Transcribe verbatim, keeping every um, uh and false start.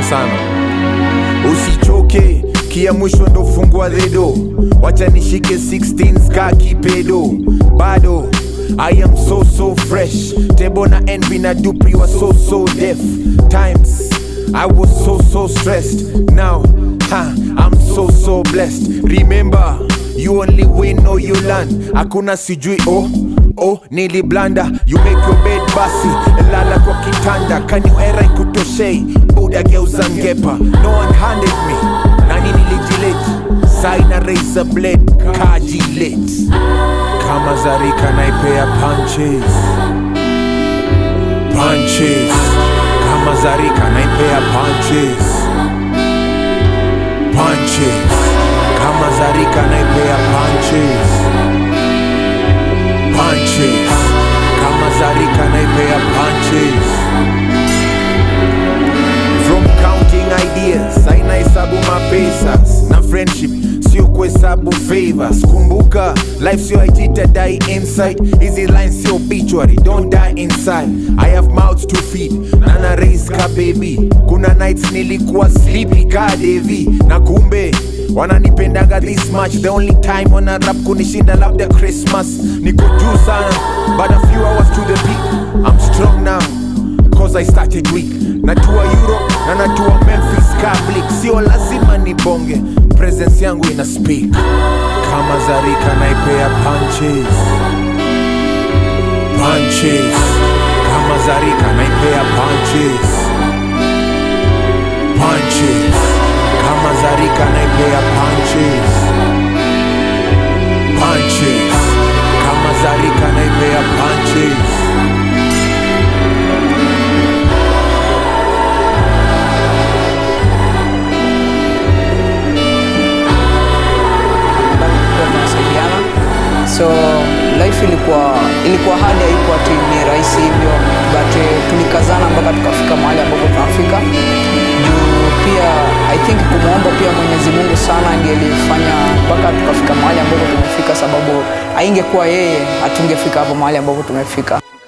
sana. Usichoke, kia mwisho ndo fungua dedo. Wacha nishike sixteen ska kipedo. Bado I am so so fresh. Tebo na envy na dupri was so so deaf. Times I was so so stressed. Now huh, I'm so so blessed. Remember, you only win or you learn. Hakuna sijui oh oh nili blanda. You make your bed basi, lala kwa kitanda. Can you era ikutoshei, buda geuza ngepa. No one handed me, nani nilijilete. Saina razor blade, kaji late. Kama Zarika naipea punches. Punches. Kama Zarika naipea punches. Punches. Kama Zarika naipea punches. Punches. Kama Zarika naipea punches. From counting ideas, I naisabu mapesas. Na friendship, sio kuhesabu favors. Kumbuka, life sio haijita die inside. Easy lines sio obituary, don't die inside. I have mouths to feed, nana raise ka baby. Kuna nights nilikuwa sleepy ka Devi. Na kumbe, wananipendaga this much. The only time wana rap kunishinda labda Christmas. Niko juu sana, but a few hours to the peak. I'm strong now, cause I started weak. Natua Europe, na natua Memphis Kablik. Sio lazima nibonge, presence yangu ina speak. Kama Zarika naipea punches. Punches. Kama Zarika naipea punches. Punches. Kama Zarika naipea punches. Punches. Kama Zarika naipea punches. So life ilikuwa ilikuwa hard, haikuwa tu ni rahisi hivyo, but uh, tulikazana mpaka tukafika mahali ambapo tunafika. Juu pia I think kumuomba pia Mwenyezi Mungu sana ndiye alifanya mpaka tukafika mahali ambapo tumefika, sababu haingekuwa yeye hatungefika hapo mahali ambapo tumefika.